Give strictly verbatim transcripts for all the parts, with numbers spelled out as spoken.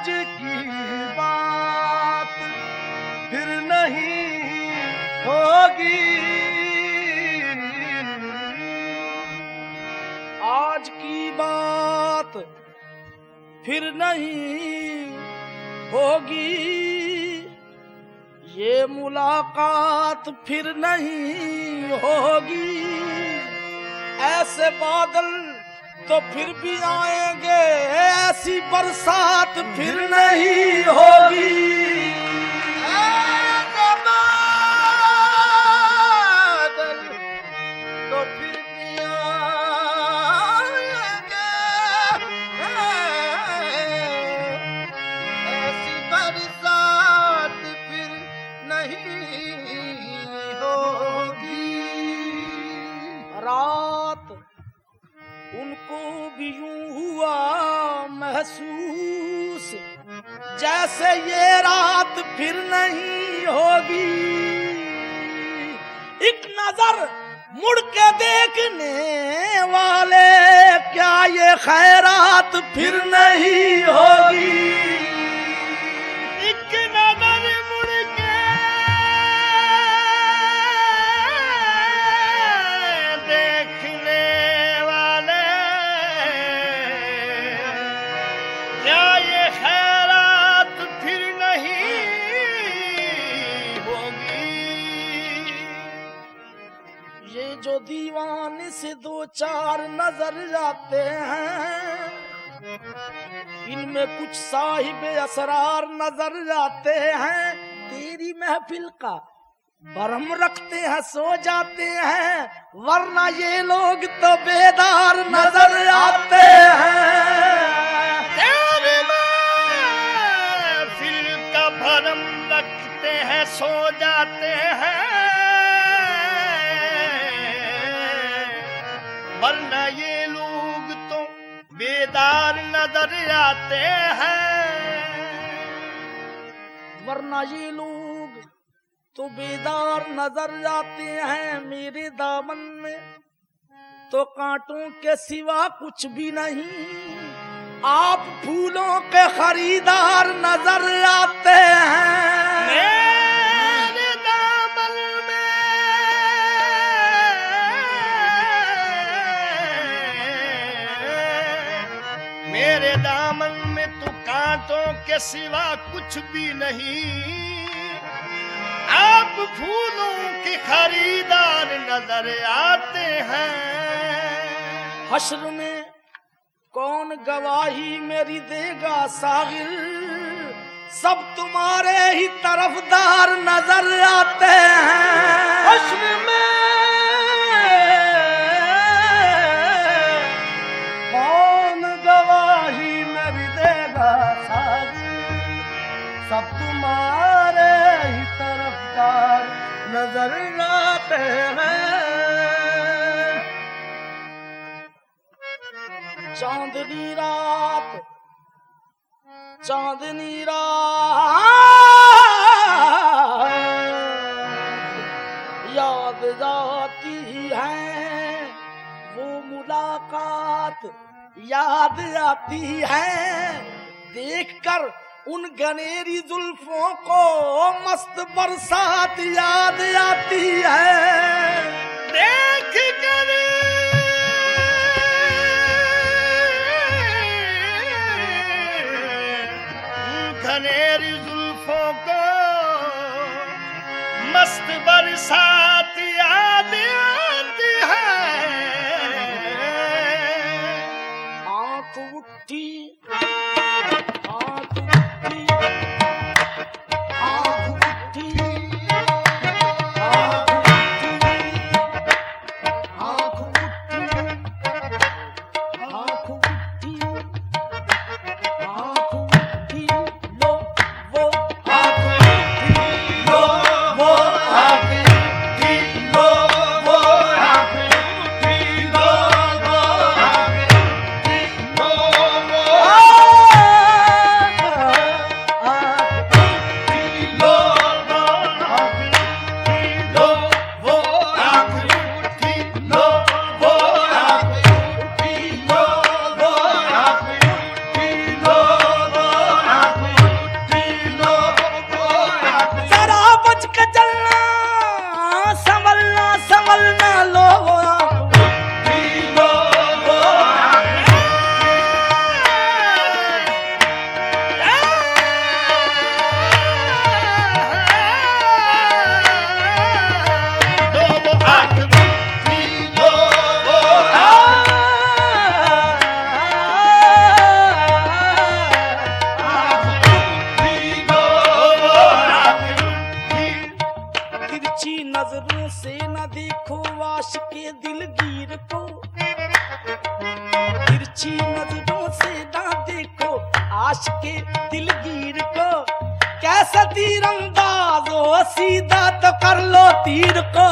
आज की बात फिर नहीं होगी, आज की बात फिर नहीं होगी, ये मुलाकात फिर नहीं होगी। ऐसे बादल तो फिर भी आएंगे, ऐसी बरसात फिर नहीं होगी। ऐसे बादल तो फिर भी आएंगे, ऐसी बरसात फिर नहीं होगी। रात उनको भी यूं हुआ महसूस, जैसे ये रात फिर नहीं होगी। एक नजर मुड़ के देखने वाले, क्या ये खैरात फिर नहीं होगी। एक नजर मुड़ के देखने वाले, क्या ये खैरात फिर नहीं होगी। ये जो दीवाने से दो चार नजर जाते हैं, इनमें कुछ साहिब असरार नजर जाते हैं। तेरी महफिल का भरम रखते हैं, सो जाते हैं, वरना ये लोग तो बेदार नजर आते हैं। तेरी महफिल का भरम रखते हैं, सो जाते हैं, वरना ये लोग तो बेदार नजर आते हैं। वरना ये लोग तो बेदार नजर आते हैं। मेरे दामन में तो कांटों के सिवा कुछ भी नहीं, आप फूलों के खरीदार नजर आते हैं। मेरे दामन में मेरे दामन में तो कांटों के सिवा कुछ भी नहीं, आप फूलों के खरीदार नजर आते हैं। हश्र में कौन गवाही मेरी देगा सागिर, सब तुम्हारे ही तरफदार नजर आते हैं। हश्र में कौन गवाही मेरी देगा सागिर, सब तुम्हारे ही तरफदार नजर आते हैं। चांदनी रात चांदनी रात याद आती है, वो मुलाकात याद आती है। देखकर उन गनेरी जुल्फों को मस्त बरसात याद आती है। देख कर घनेरी जुल्फों को मस्त बरसात याद आती है। आंख उठी आंख उठी आंख उठी आंख उठी आंख उठी आंख उठी लो वो आंख उठी लो वो आंख उठी लो वो आश के दिलगीर को तिरछी नजरों से ना देखो, आश के दिलगीर को कैसा तीरंदाज हो, सीधा तो कर लो तीर को।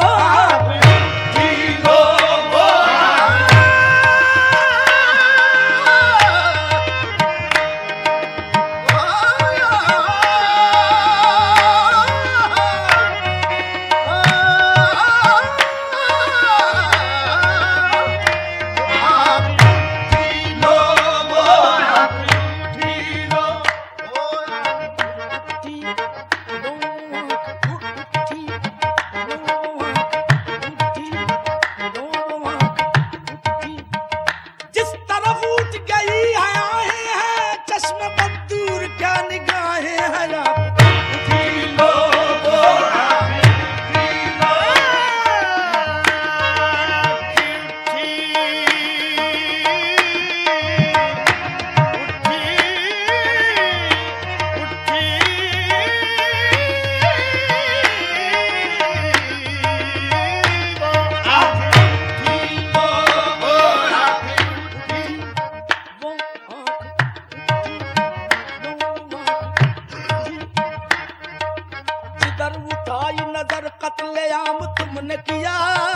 नजर कत्लेआम तुमने किया,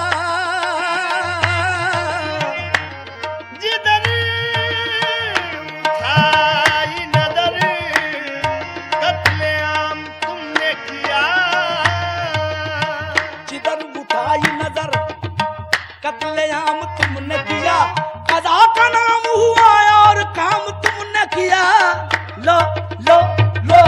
जिधर उठाई नजर कत्लेआम तुमने किया, जिधर उठाई नजर कत्लेआम तुमने किया, कज़ा का नाम हुआ और काम तुमने किया। लो लो लो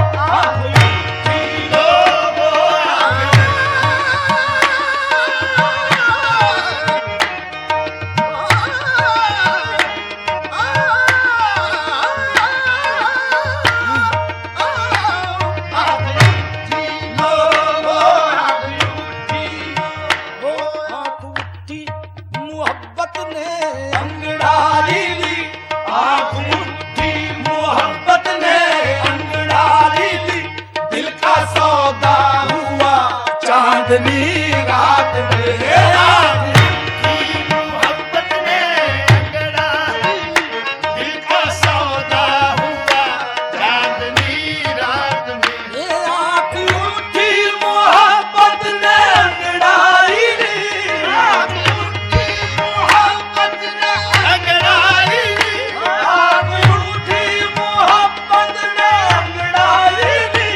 चांदनी रात में मोहब्बत ने अंगड़ाई, दिल का सौदा हुआ चांदनी रात में। ये आँख उठी मोहब्बत ने अंगड़ाई, आँख उठी मोहब्बत ने अंगड़ाई, आँख उठी मोहब्बत ने अंगड़ाई।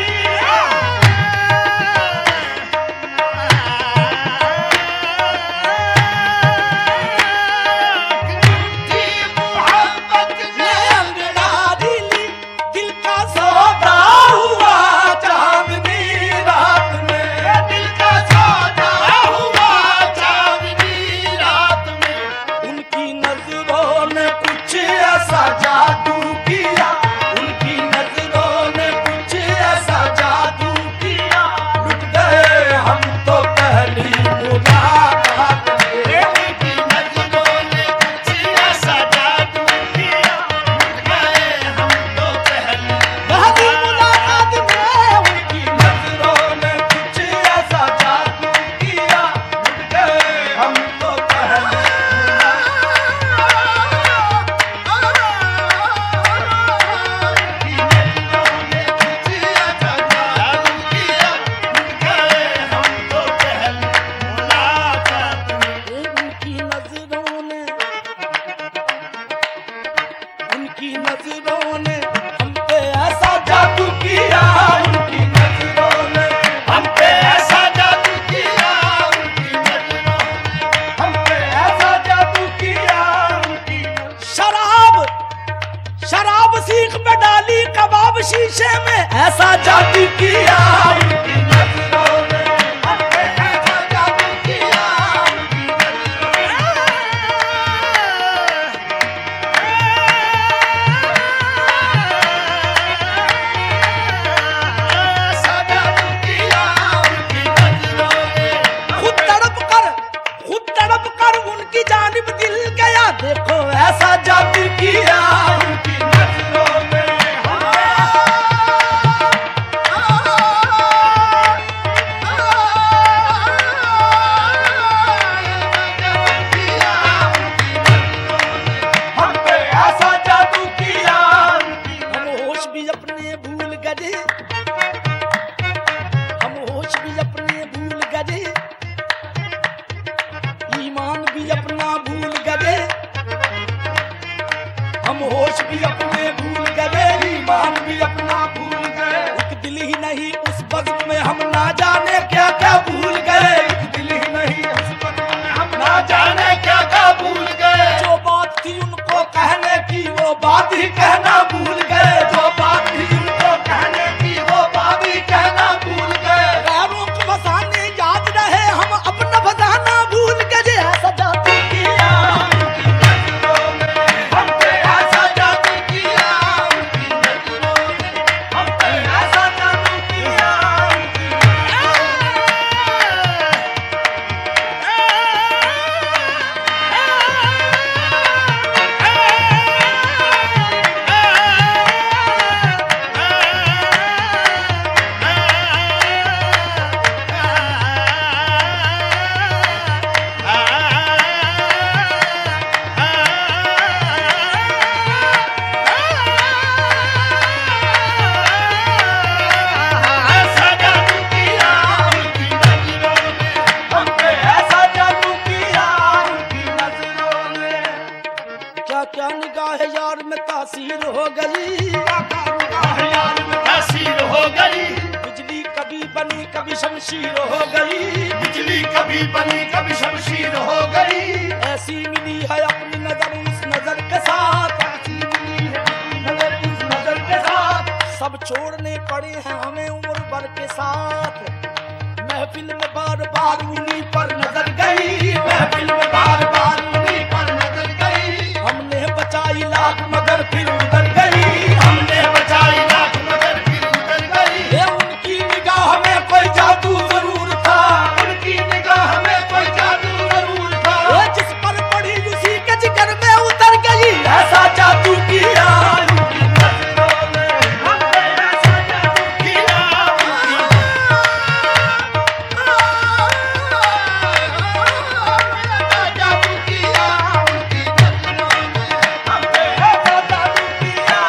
शीशे में ऐसा जादू किया, उनकी नजरों ने हम पे ऐसा जादू किया, उनकी ऐसा जादू किया उनकी नजरों ने। खुद तड़प कर खुद तड़प कर उनकी जानिब दिल गया, देखो ऐसा जादू किया उनकी नजरों में। गए, हम होश भी अपने भूल गए, ईमान भी अपना भूल गए, हम होश भी अपने भूल गए, ईमान भी अपना भूल गए। एक दिल ही नहीं उस बज़्म में हम ना जाने क्या क्या भूल गए, एक दिल ही नहीं उस बज़्म में हम ना जाने क्या क्या भूल गए। जो बात थी उनको कहने की वो बात ही कहना भूल गए, जो बात थी उनको कहने की वो बात ही कहना भूल गए। गैरों को फसाने याद रहे हम अपना फसाना भूल गए। ऐसा जादू किया उनकी नजरों ने, हम पे ऐसा जादू किया उनकी नजरों ने, हम पे ऐसा जादू किया उनकी ऐसा जादू किया उनकी नजरों ने, हम पे ऐसा जादू किया उनकी नजरों ने। क्या क्या निगाह यार में तासीर हो गई, क्या क्या निगाह यार में तासीर हो गई, बिजली कभी बनी कभी शमशीर हो गई, बिजली कभी बनी कभी शमशीर हो गई। ऐसी मिली है अपनी नजर उस नजर के साथ, ऐसी मिली है अपनी नजर उस नजर के साथ। सब छोड़ने पड़े हैं हमें उम्र भर के साथ, महफिल में बार बार उन्हीं पर नजर गई, महफिल में बार बार उन्हीं पर नजर गई। हमने बचाई लाख मगर फिर उधर गई, हमने बचाई लाख मगर फिर उधर गई। ये उनकी निगाह में कोई जादू जरूर था, उनकी निगाह में कोई जादू जरूर था। ये जिस पर पड़ी उसी के जिगर में उतर गई, ऐसा जादू किया उनकी नजरों ने, हम पे ऐसा जादू किया उनकी ऐसा जादू किया उनकी नजरों ने, हम पे ऐसा जादू किया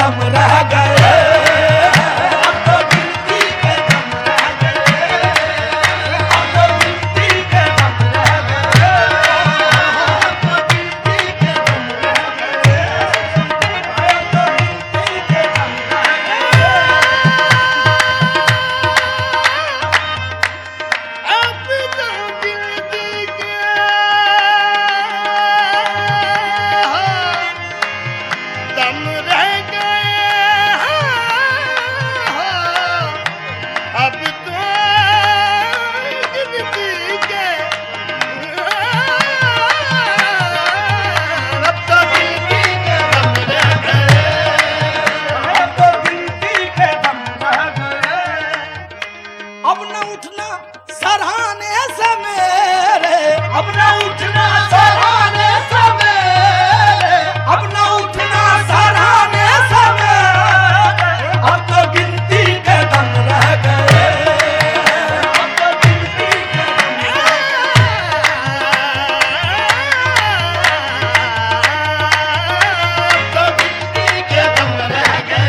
दम रह गए, अब तो गिनती के दम रह गए, अब तो गिनती के दम रह गए, अब तो गिनती के दम रह गए, अब तो गिनती के दम रह गए। अब तो गिनती के दम रह गए, अब तो गिनती के अब तो गिनती के दम रह गए, अब तो गिनती के दम रह गए। अब न उठना सराहने से मेरे, अब न उठना सराहने से मेरे, अब न उठना सराहने से मेरे, अब तो गिनती के दम रह गए, अब तो गिनती के दम रह अब तो गिनती के दम रह गए,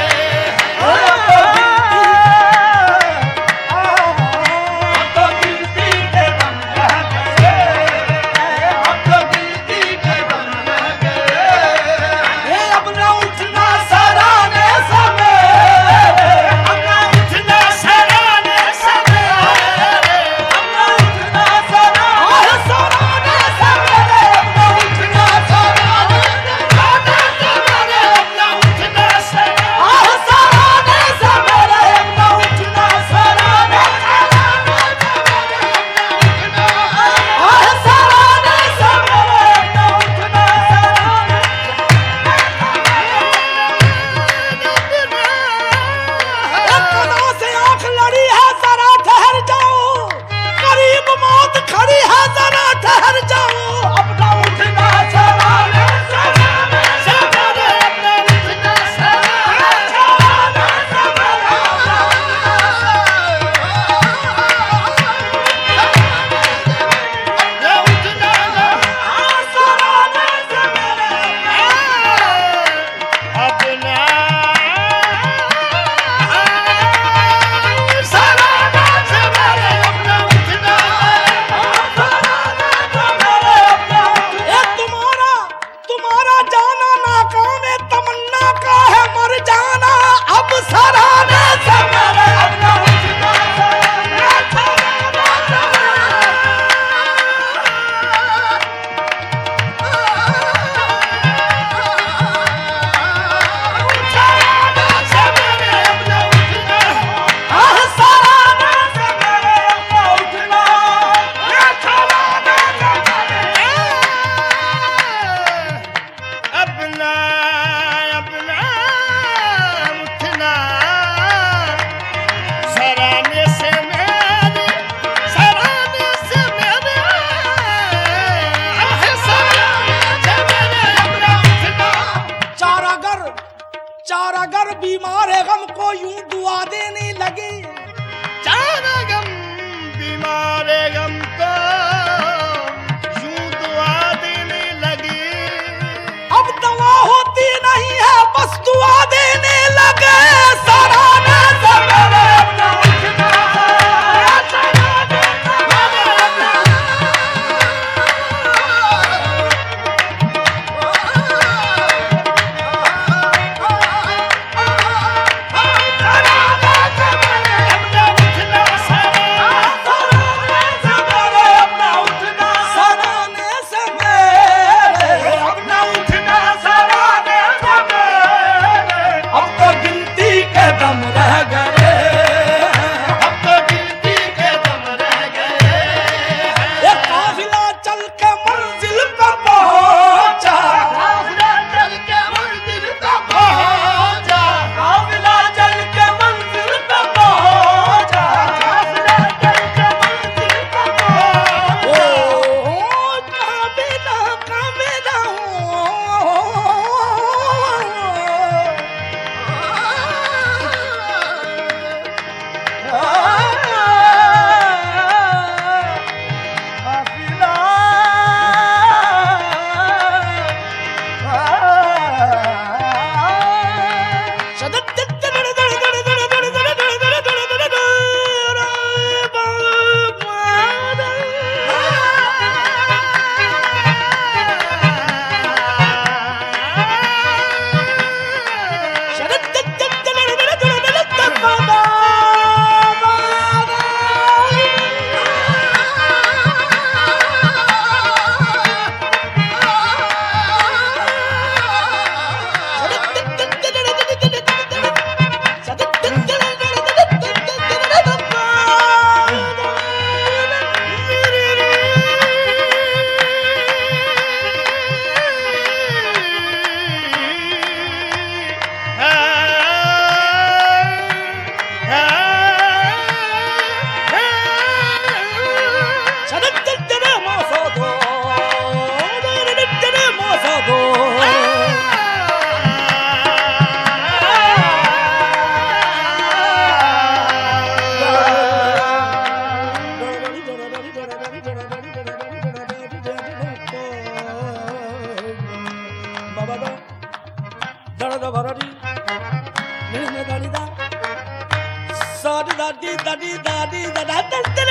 बीमार गम को यूं दुआ देने लगे, चार गम बीमार गम को यूं दुआ देने लगी, अब दवा होती नहीं है बस दुआ देने लगे। सराहने से मेरे अपना उठना, अपना उठना दर्द भररी निर्मे दरिदा सारी दादी दादी दादी दादा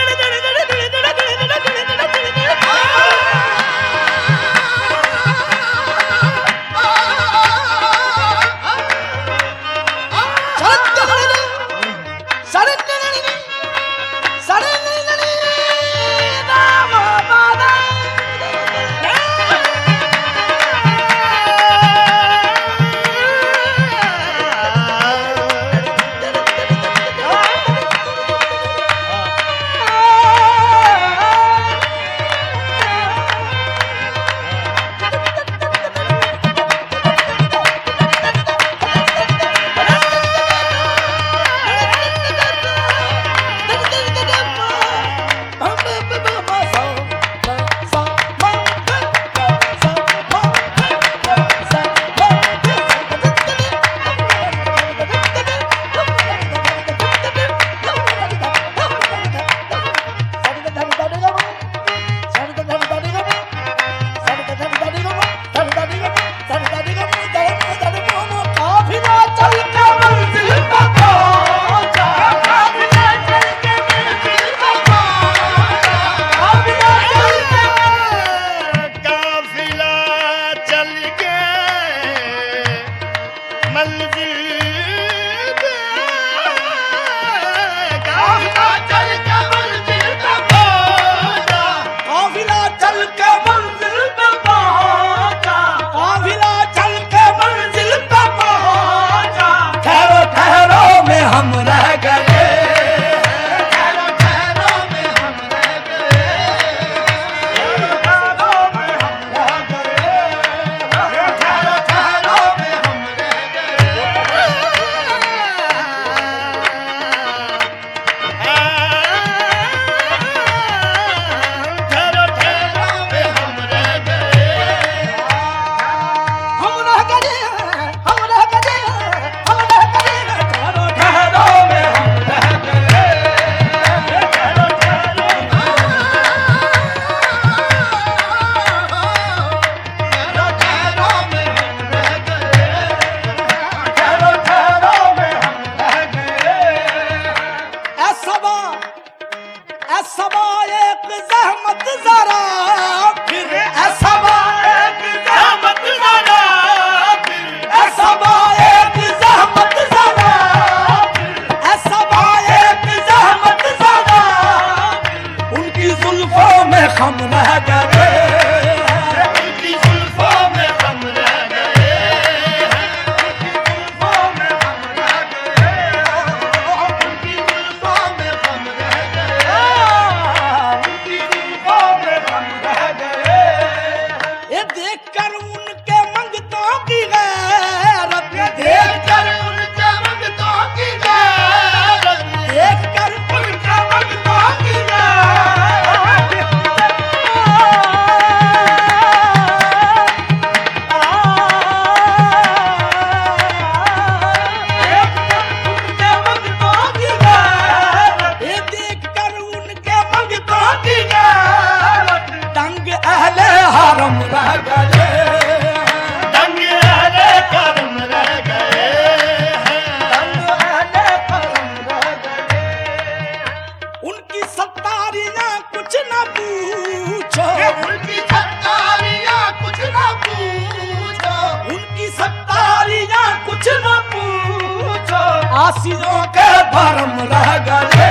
आसियों के भरम रह गए,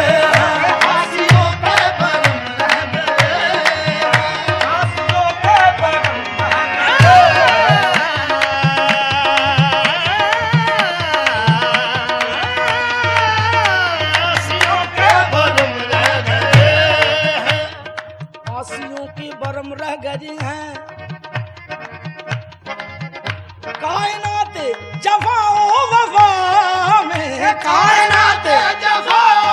आसियों के भरम रह गए, आसियों के भरम रह गए, आसियों के भरम रह गए, आसियों की भरम रह गई हैं। कायनात जफा ओ वफा में, कायनात जफा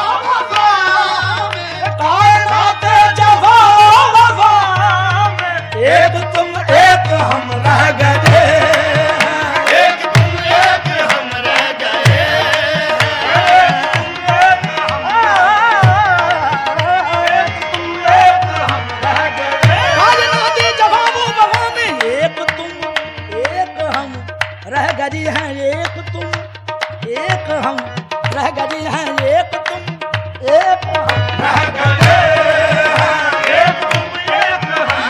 गए हैं एक तुम एक हम, रह गए हैं एक तुम एक हम, रह गए हैं एक तुम एक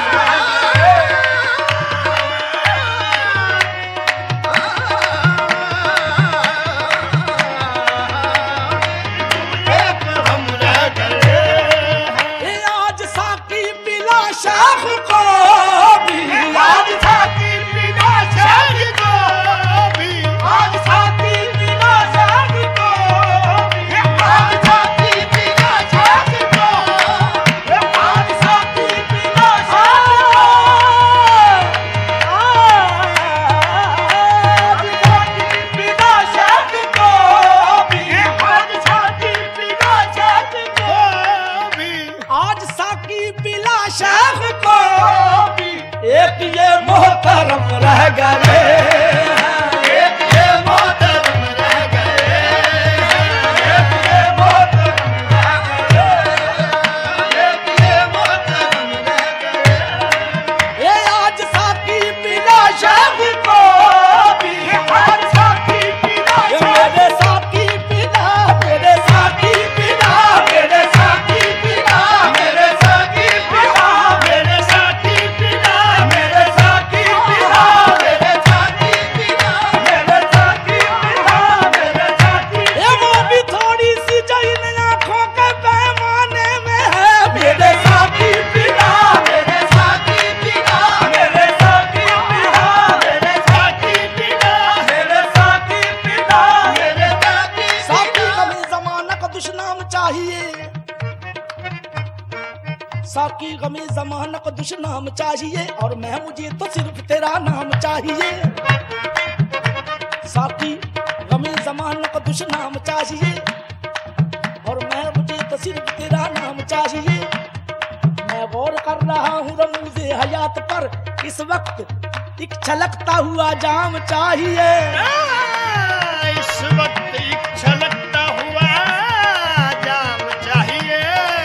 हम, एक हम रह गए हैं। ये आज साकी पिला शाख को भी, आज साकी पिला शाख को भी, आज साकी पिला शाख को भी, आज साकी पिला शाख को, आज साकी पिला शाख को, आज साकी पिला शाख को भी, आज साकी पिला शाख को भी, आज साकी पिला शाख को भी, एक ये मोहतरम रह गए हैं। एक ये मोहतरम रह गए हैं, एक ये मोहतरम रह गए, एक ये मोहतरम रह गए। ये आज साकी पिला शाख को भी, आज साकी पिला ये शाख, मेरे साकी पिला, मेरे साकी पिला, मेरे साकी पिला, मेरे साकी पिला, मेरे साकी पिला, मेरे साकी पिला, मेरे साकी पिला, मेरे साकी पिला, मेरे साकी ये वो भी थोड़ी सी जो इन आँखों के पैमाने में है। मेरे साकी पिला, मेरे साकी पिला, मेरे साकी पिला, मेरे साकी पिला, मेरे साकी पिला, मेरे साकी साकी गमी जमाना का दुश्मन चाहिए, साकी गमी जमाना का दुश्मन चाहिए, और मैं मुझे तो सिर्फ तेरा नाम चाहिए। साकी गमी जमाना का दुश्मन चाहिए, और मैं मुझे तो सिर्फ तेरा नाम चाहिए। मैं गौर कर रहा हूँ रमूज़े हयात पर, इस वक्त एक छलकता हुआ जाम चाहिए। इस वक्त एक छलकता हुआ जाम चाहिए।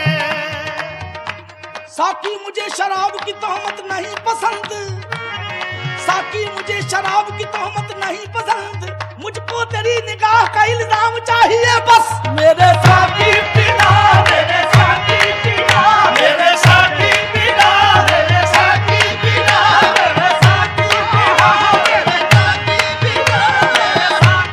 साकी मुझे शराब की तोहमत नहीं पसंद, साकी मुझे शराब की तोहमत नहीं पसंद, मुझको तेरी निगाह का इल्जाम चाहिए बस। मेरे साकी पिला, मेरे साकी पिला, मेरे साकी पिला, मेरे साकी पिला, मेरे साकी पिला, मेरे साकी पिला, मेरे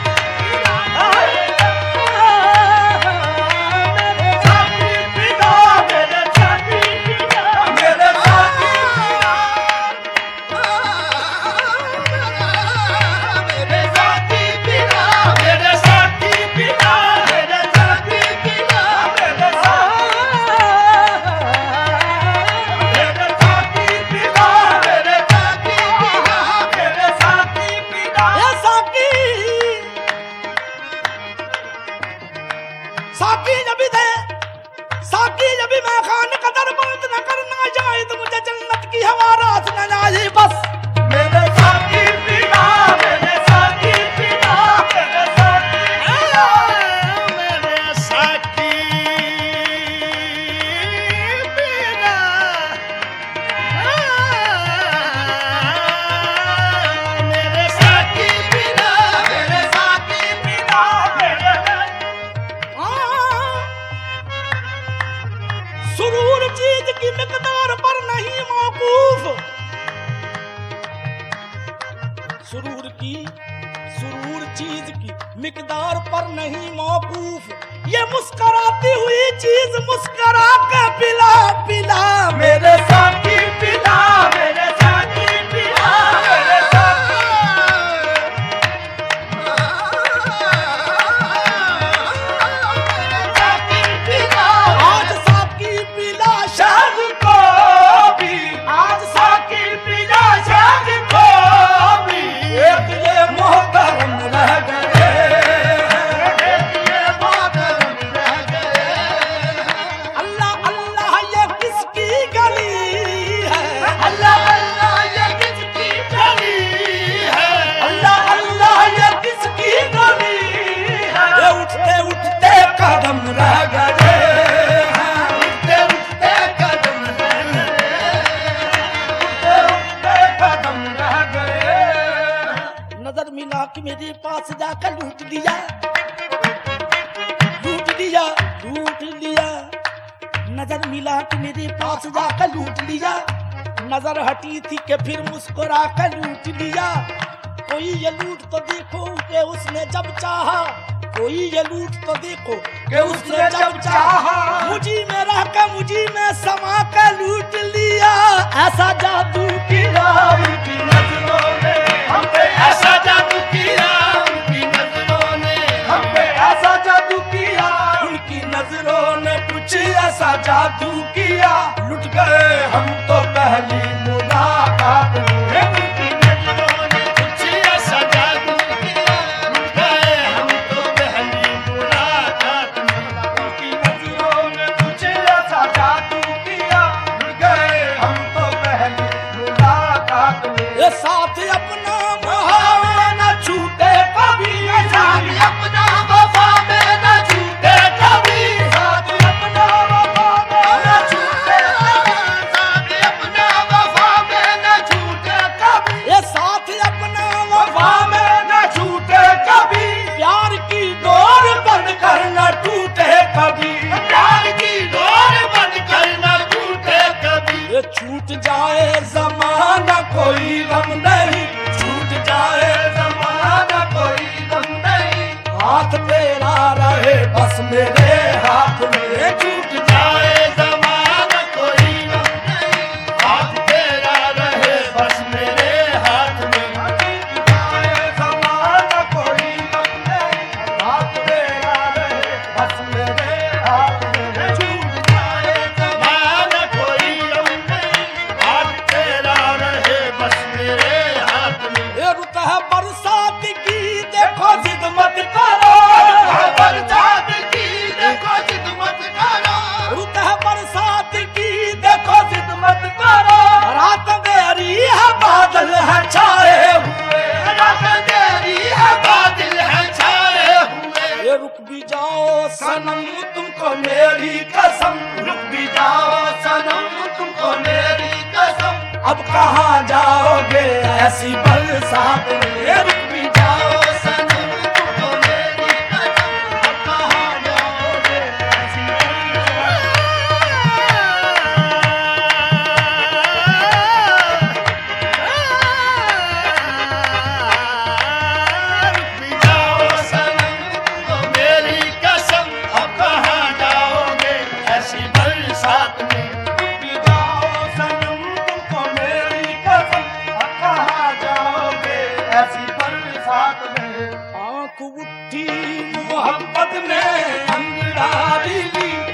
साकी पिला, मेरे साकी पिला, मेरे साकी मेरे साकी पिला, मेरे साकी पिला, मेरे साकी पिला, मेरे साकी मेरे साकी पिला, मेरे साकी पिला, मेरे साकी पिला। ये साकी, साकी जब भी दे, साकी जब भी मैं खान कदर बात न करना जाए तो मुझे जन्नत की हवा रात न जाए बस। मेरे साकी पिला, मेरे साकी पिला, मेरे साकी पिला, मेरे साकी पिला, मेरे साकी पिला, मेरे साकी पिला, मेरे हाँ, सुरूर चीज की मिकदार पर नहीं मौकूफ, सुरूर की सुरूर चीज की मिकदार पर नहीं मौकूफ, ये मुस्कराती हुई चीज मुस्करा के पिला पिला। मेरे साकी पिला, मेरे साकी पिला, मेरे साकी साकी पिला, आज साकी पिला शाद को भी, आज साकी पिला, शाद को भी, एक ये मोहतरम रह गए, एक ये मोहतरम रह गए। अल्लाह अल्लाह ये किसकी गली है, अल्लाह मेरे पास जाकर लूट लिया, लूट लिया, लूट लिया। नजर मिला कि मेरे पास जाकर लूट लिया, नजर हटी थी कि फिर मुस्कुरा कर लूट लिया। कोई ये लूट तो देखो कि उसने जब चाहा, कोई ये लूट तो देखो कि उसने जब चाहा, मुझी में रह कर मुझी में समा कर लूट लिया। ऐसा जादू किया उनकी नजरों ने हम पे, ऐसा जादू किया उनकी नजरों ने हम पे, ऐसा जादू किया उनकी नजरों ने, कुछ ऐसा जादू किया लुट गए हम तो पहली मुलाकात में। उनकी नजरों ने कुछ ऐसा जादू किया लुट गए हम तो पहली मुलाकात में। उनकी नजरों ने कुछ ऐसा जादू किया लुट गए हम तो पहली मुलाकात में। ये साथ अपना मुहावा न छूटे कभी, साथ अपना वफा में न छूटे कभी, साथ अपना वफा में न छूटे कभी, साथ अपना वफा में न छूटे कभी, ये साथ अपना वफा में न छूटे कभी। प्यार की डोर बंद कर न टूटे कभी, प्यार की डोर बंद कर न टूटे कभी। ये छूट जाए ज़माना कोई गम नहीं, छूट जाए ज़माना कोई गम नहीं, हाथ तेरा रहे बस मेरे हाथ में। छूट जाए ज़माना कोई गम नहीं, हाथ तेरा रहे बस मेरे हाथ में। छूट जाए ज़माना कोई गम नहीं, हाथ तेरा रहे बस मेरे हाथ में। छूट जाए ज़माना कोई गम नहीं, हाथ तेरा रहे बस मेरे हाथ में। ये रुत है बरसात की देखो जिद मत करो, बरसात की देखो जिद मत करो, रुत है बरसात की देखो जिद मत करो। रात अंधेरी है बादल है छाए हुए, रात अंधेरी है बादल है छाए हुए। ये रुक भी जाओ सनम तुमको मेरी कसम, रुक भी जाओ सनम तुमको मेरी कसम। अब कहाँ जाओगे ऐसी बरसात में, ये रुक भी जाओ सनम तुमको मेरी कसम। अब कहाँ जाओगे ऐसी बरसात में। रुक भी जाओ सनम तुमको मेरी कसम, अब कहाँ जाओगे ऐसी बरसात में। रुक भी जाओ सनम तुमको मेरी कसम, अब कहाँ जाओगे ऐसी बरसात में। आँख उठी मोहब्बत ने अंगारी ली,